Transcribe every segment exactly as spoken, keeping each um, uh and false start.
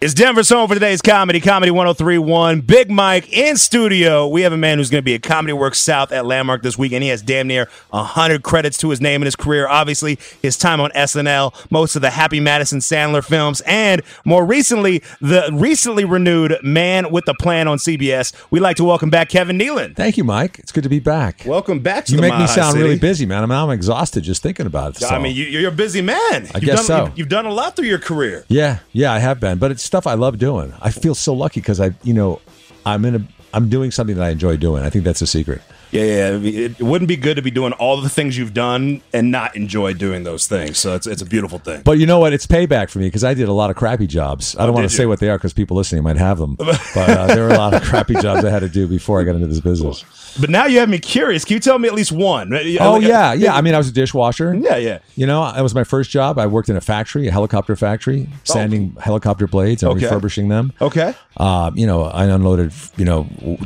It's Denver's home for today's comedy, Comedy one oh three point one. Big Mike in studio. We have a man who's going to be at Comedy Works South at Landmark this week, and he has damn near one hundred credits to his name in his career. Obviously, his time on S N L, most of the Happy Madison Sandler films, and more recently, the recently renewed Man with a Plan on C B S. We'd like to welcome back Kevin Nealon. Thank you, Mike. It's good to be back. Welcome back to you the make me Mile-High sound City. really busy, man. I'm, I'm exhausted just thinking about it. So. I mean, you, you're a busy man. I you've guess done, so. You've, you've done a lot through your career. Yeah, yeah, I have been, but it's stuff I love doing. I feel so lucky because I, you know, I'm in a, I'm doing something that I enjoy doing. I think that's a secret. Yeah, yeah. It wouldn't be good to be doing all the things you've done and not enjoy doing those things. So it's it's a beautiful thing. But you know what? It's payback for me because I did a lot of crappy jobs. I don't Oh, want did to say you? what they are because people listening might have them. But uh, there were a lot of crappy jobs I had to do before I got into this business. But now you have me curious. Can you tell me at least one? Oh, yeah, yeah. I mean, I was a dishwasher. Yeah, yeah. You know, that was my first job. I worked in a factory, a helicopter factory, sanding helicopter blades and Okay. refurbishing them. Okay. Uh, you know, I unloaded, you know,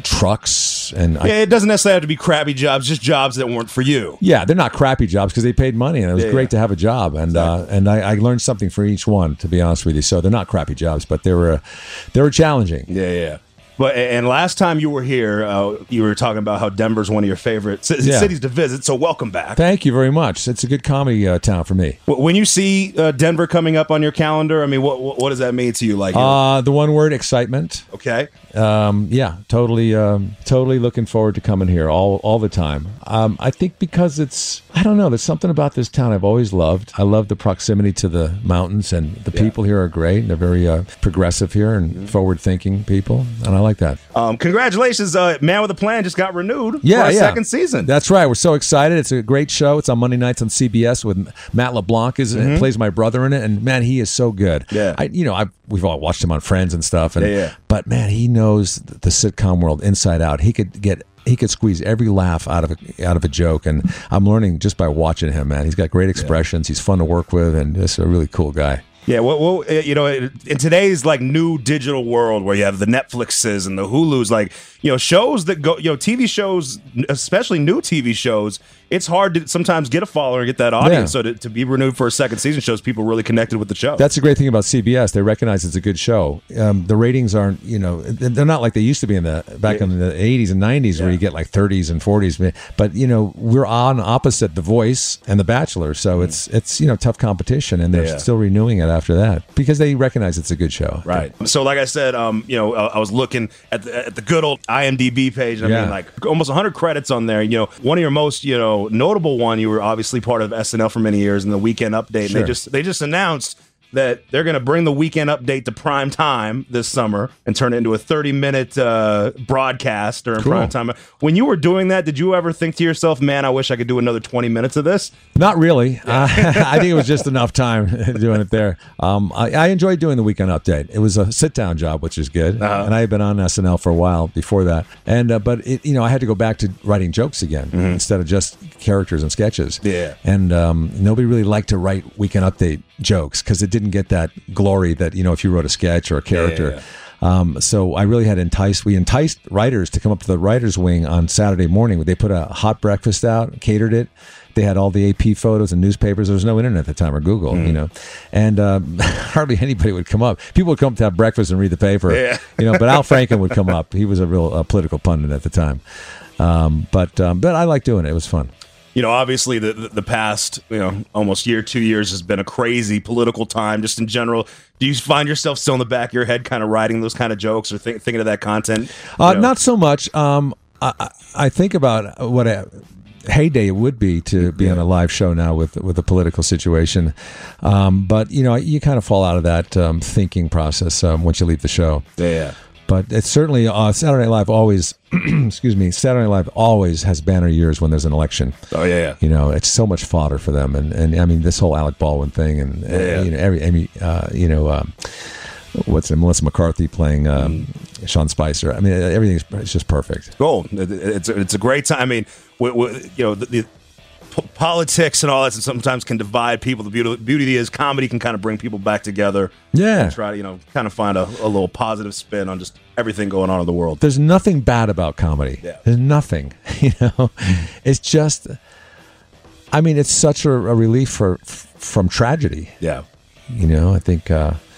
trucks and I, Yeah, it doesn't necessarily have to be crappy jobs, just jobs that weren't for you. yeah, they're not crappy jobs because they paid money and it was Yeah, great yeah. to have a job. And uh, and I, I learned something for each one, to be honest with you. So they're not crappy jobs, but they were uh, they were challenging. Yeah, yeah. But and last time you were here, uh, you were talking about how Denver's one of your favorite c- Yeah. cities to visit. So welcome back. Thank you very much. It's a good comedy uh, town for me. W- When you see uh, Denver coming up on your calendar, I mean, what what, what does that mean to you? Like, you know, Uh, the one word, excitement. okay, Um, yeah, totally, um, totally looking forward to coming here all all the time. Um, I think because it's, I don't know, there's something about this town I've always loved. I love the proximity to the mountains, and the Yeah. people here are great. They're very uh, progressive here and forward-thinking people, and I like that. um, congratulations, uh, Man with a Plan just got renewed Yeah, for a yeah. second season. That's right. We're so excited. It's a great show. It's on Monday nights on C B S with Matt LeBlanc is plays my brother in it, and man, he is so good. Mm-hmm. Yeah. I, you know, I we've all watched him on Friends and stuff, and Yeah, yeah. but man, he knows the sitcom world inside out. He could get. He could squeeze every laugh out of a, out of a joke, and I'm learning just by watching him. Man, he's got great expressions. He's fun to work with, and just a really cool guy. Yeah, well, well, uh, you know, in today's like new digital world where you have the Netflixes and the Hulus, like, you know, shows that go, you know, T V shows, especially new T V shows, it's hard to sometimes get a follower and get that audience. Yeah. So to, to be renewed for a second season shows people really connected with the show. That's the great thing about C B S. They recognize it's a good show. Um, the ratings aren't, you know, they're not like they used to be in the back in the eighties and nineties where Yeah. you get like thirties and forties. But you know, we're on opposite The Voice and The Bachelor, so it's it's you know tough competition, and they're Yeah. still renewing it after that because they recognize it's a good show. Right. So, like I said, um, you know, I, I was looking at the, at the good old I M D B page. And I Yeah. mean, like almost one hundred credits on there. You know, one of your most, you know, notable one. You were obviously part of S N L for many years, and the Weekend Update. And Sure. they just they just announced that they're going to bring the Weekend Update to prime time this summer and turn it into a thirty minute uh, broadcast during Cool. prime time. When you were doing that, did you ever think to yourself, "Man, I wish I could do another twenty minutes of this"? Not really. Uh, I think it was just enough time doing it there. Um, I, I enjoyed doing the Weekend Update. It was a sit-down job, which is good. Uh-huh. And I had been on S N L for a while before that. And uh, but it, you know, I had to go back to writing jokes again instead of just characters and sketches. Yeah. And um, nobody really liked to write Weekend Update jokes because it didn't get that glory that you know if you wrote a sketch or a character. yeah, Um, so I really had enticed, we enticed writers to come up to the writers' wing on Saturday morning. They put a hot breakfast out, catered it. They had all the A P photos and newspapers. There was no internet at the time or Google, Mm. you know, and um, hardly anybody would come up. People would come up to have breakfast and read the paper, Yeah. you know, but Al Franken would come up. He was a real uh, political pundit at the time. Um, but, um, but I liked doing it. It was fun. You know, obviously the, the the past, you know, almost year, two years has been a crazy political time just in general. Do you find yourself still in the back of your head kind of writing those kind of jokes or think, thinking of that content? Uh, You know? Not so much. Um, I, I I think about what a heyday it would be to be on a live show now with with the political situation. Um, but, you know, you kind of fall out of that um, thinking process um, once you leave the show. Yeah. But it's certainly uh, Saturday Night Live always, excuse me, Saturday Night Live always has banner years when there's an election. Oh, yeah, yeah. You know, it's so much fodder for them, and, and I mean this whole Alec Baldwin thing, and uh, Yeah. you know every, every uh, you know um, what's it, Melissa McCarthy playing um, Sean Spicer. I mean everything's it's just perfect. Gold. It- It's a, it's a great time. I mean, we, we, you know, the, the p- politics and all that sometimes can divide people. The beauty, beauty is comedy can kind of bring people back together. Yeah. And try to, you know, kind of find a, a little positive spin on just everything going on in the world. There's nothing bad about comedy. Yeah. There's nothing. You know, it's just. I mean, it's such a, a relief for f- from tragedy. Yeah. You know, I think uh,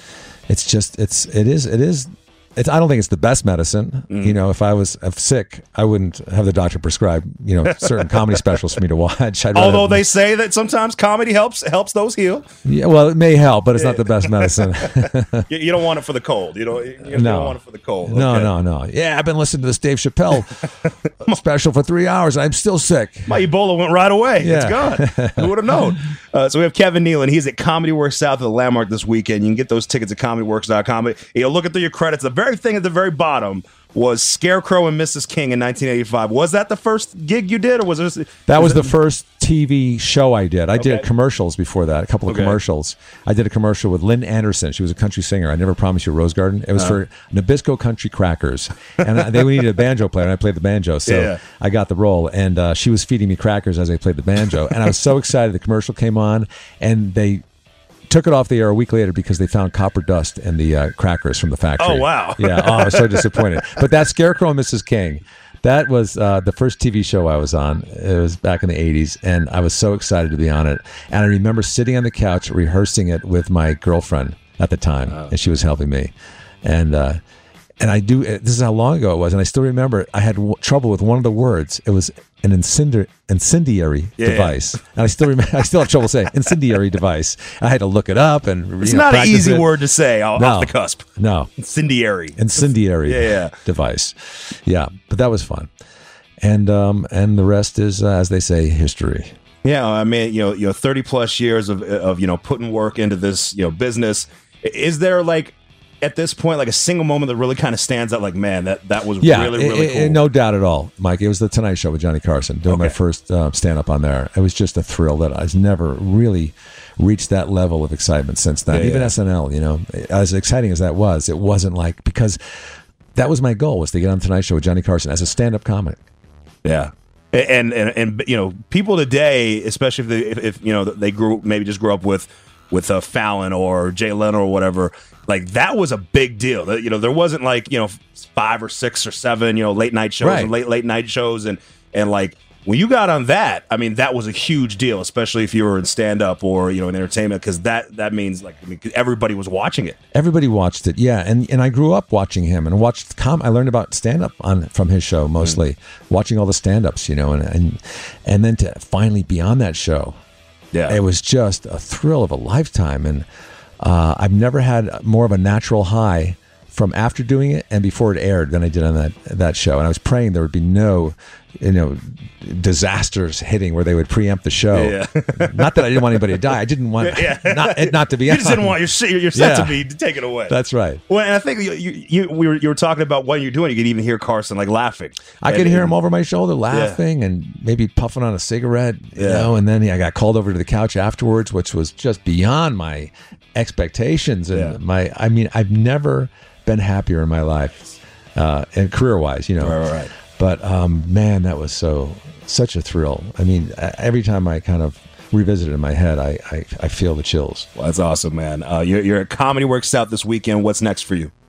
it's just it's it is it is. It's, I don't think it's the best medicine. Mm. You know, if I was if sick, I wouldn't have the doctor prescribe, you know, certain comedy specials for me to watch. I'd Although rather, they say that sometimes comedy helps helps those heal. Yeah, well, it may help, but it's not the best medicine. you, you don't want it for the cold. You don't, you, you no. don't want it for the cold. No, okay. no, no. Yeah, I've been listening to this Dave Chappelle special for three hours. I'm still sick. My Ebola went right away. Yeah. It's gone. Who would have known? Uh, so we have Kevin Nealon. He's at Comedy Works South at the Landmark this weekend. You can get those tickets at comedy works dot com. You know, looking through your credits, the very thing at the very bottom was Scarecrow and Missus King in nineteen eighty-five. Was that the first gig you did, or was this? That was, was the first T V show I did. I okay. did commercials before that, a couple of okay. commercials. I did a commercial with Lynn Anderson. She was a country singer. I Never Promised You a Rose Garden. It was uh. for Nabisco Country Crackers, and they needed a banjo player, and I played the banjo, so yeah. I got the role. And uh, she was feeding me crackers as I played the banjo, and I was so excited. The commercial came on, and they took it off the air a week later because they found copper dust in the uh, crackers from the factory. Oh, wow. Yeah, oh, I was so disappointed. But that Scarecrow and Missus King, that was uh, the first T V show I was on. It was back in the eighties, and I was so excited to be on it. And I remember sitting on the couch rehearsing it with my girlfriend at the time, wow. and she was helping me. And uh, and I do, this is how long ago it was, and I still remember I had w- trouble with one of the words. It was an incendiary, incendiary yeah. device, and I still remember. I still have trouble saying incendiary device. I had to look it up, and it's you know, not an easy it. word to say off no, the cusp. No, incendiary, incendiary yeah, yeah. device. Yeah, but that was fun, and um, and the rest is, uh, as they say, history. Yeah, I mean, you know, you know, thirty plus years of of you know putting work into this you know business. Is there like, at this point, like a single moment that really kind of stands out, like, man, that, that was yeah, really, really it, cool? It, no doubt at all, Mike. It was the Tonight Show with Johnny Carson, doing okay. my first uh, stand-up on there. It was just a thrill that I've never really reached that level of excitement since then. Yeah, Even yeah. S N L, you know, as exciting as that was, it wasn't like, because that was my goal, was to get on the Tonight Show with Johnny Carson as a stand-up comic. Yeah. And, and, and you know, people today, especially if, they, if, if you know, they grew, maybe just grew up with, with uh, Fallon or Jay Leno or whatever, like that was a big deal. You know, there wasn't like, you know, five or six or seven, you know, late night shows right. and late late night shows. And, and like when you got on that, I mean, that was a huge deal, especially if you were in stand up or, you know, in entertainment, because that, that means like I mean, everybody was watching it. Everybody watched it. Yeah. And, and I grew up watching him and watched com. I learned about stand up on from his show, mostly mm. watching all the stand ups, you know, and, and, and then to finally be on that show. Yeah. It was just a thrill of a lifetime. And uh, I've never had more of a natural high from after doing it and before it aired than I did on that that show. And I was praying there would be no, you know, disasters hitting where they would preempt the show. Yeah. Not that I didn't want anybody to die. I didn't want yeah. not, it not to be You on. just didn't want your, your set yeah. to be taken away. That's right. Well, and I think you, you, you, we were, you were talking about what you're doing. You could even hear Carson like laughing. I and, could hear and, him over my shoulder laughing yeah. and maybe puffing on a cigarette, you yeah. know, and then he, I got called over to the couch afterwards, which was just beyond my expectations. And yeah. my, I mean, I've never been happier in my life, uh, and career-wise, you know. Right, right, right. But um, man, that was so such a thrill. I mean, every time I kind of revisit it in my head, I I, I feel the chills. Well, that's awesome, man. Uh, you're, you're at Comedy Works South this weekend. What's next for you?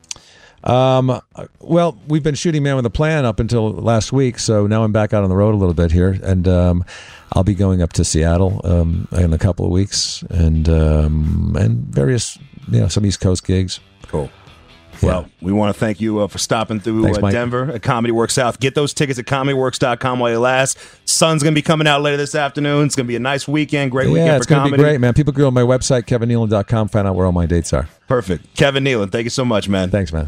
Um, well, we've been shooting Man with a Plan up until last week, so now I'm back out on the road a little bit here, and um, I'll be going up to Seattle um, in a couple of weeks, and um, and various, you know, some East Coast gigs. Cool. Well, yeah. we want to thank you uh, for stopping through Thanks, uh, Denver at Comedy Works South. Get those tickets at comedy works dot com while you last. Sun's going to be coming out later this afternoon. It's going to be a nice weekend, great yeah, weekend it's for gonna comedy. Be great, man. People go on my website, kevin nealon dot com, find out where all my dates are. Perfect. Kevin Nealon, thank you so much, man. Thanks, man.